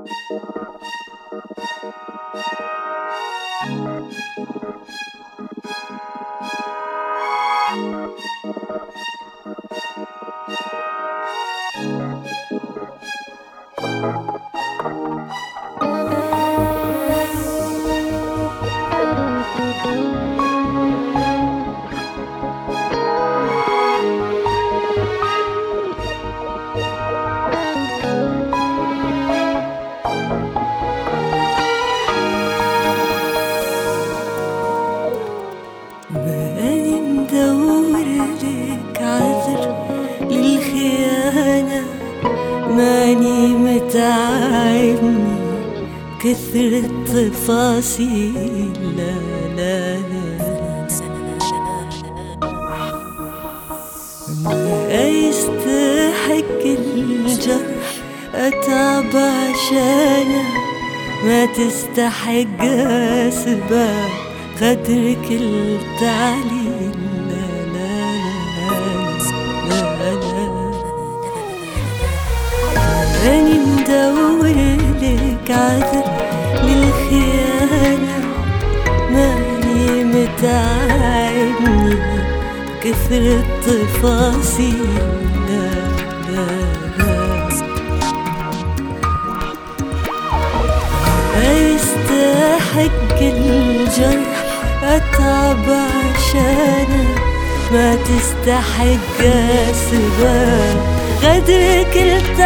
ماني مدورلك عذر للخيانة، ماني متعبني كثر التفاصيل، لا لا لا ما يستحق الجرح أتعب عشانه، ما تستحق أسباب قدرك التعليل، لا لا لا لا لا ماني مدورلك عذر للخيانة، ماني متعبني كثر التفاصيل، لا لا لا يستحق الجرح أتعب عشانه، ما تستحق أسباب غدرك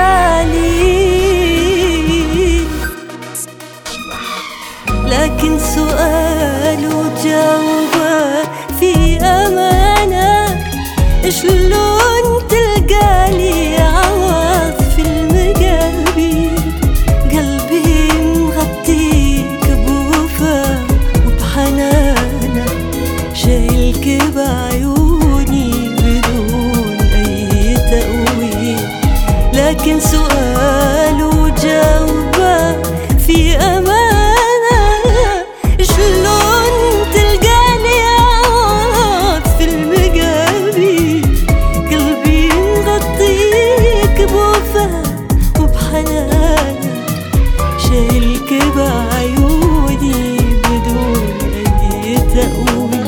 التعليل، لكن سؤال وجاوبه في أمانة، شلون تلقالي عوض في المقابل؟ قلبي مغطيك بوفا وبحنانة، شايلك بعيوني بدون أي تأويل، لكن سؤال وجاوبه في أمانة، شلون تلقاني عوض في المقابل؟ قلبي مغطيك بوفا وبحنانة، شايلك بعيوني بدون أي تأويل.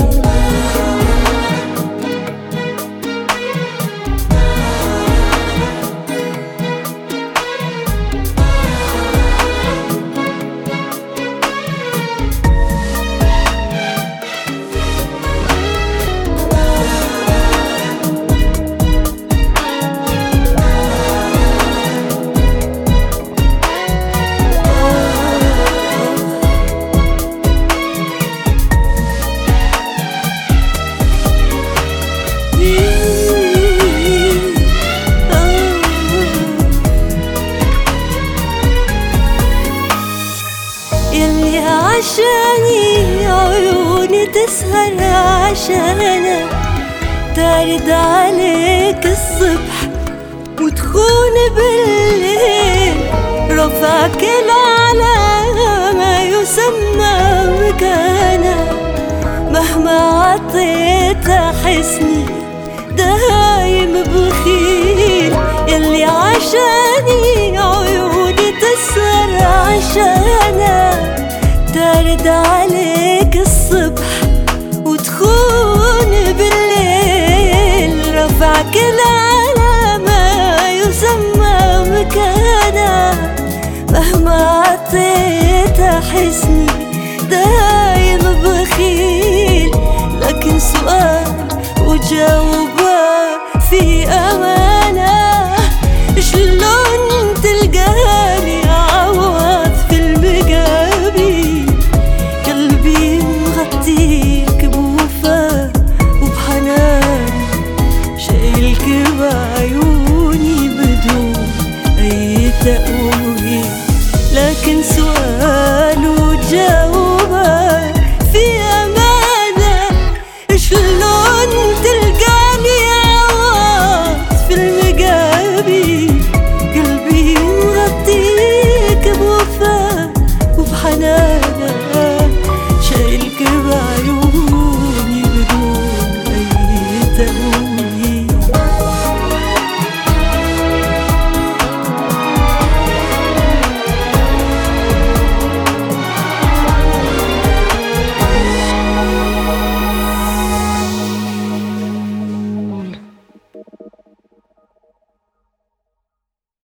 يلي عشاني عيوني تسهر عشانه، تارد عليك الصبح وتخون بالليل، رفعك الأعلى ما يسمى مكانه، مهما عطيت أحسني دايم بخيل. يلي عشاني عيوني تسهر عشانه، تارد عليك الصبح وتخون بالليل، رفعك الأعلى ما يسمى مكانه، مهما عطيت أحسني دايم بخيل، لكن سؤال وجاوبه في أمانة، شلون تلقاني عوض في المقابل؟ قلبي مغطيك بوفا وبحنان، شايلك بعيوني بدون أي تأويل، لكن سؤال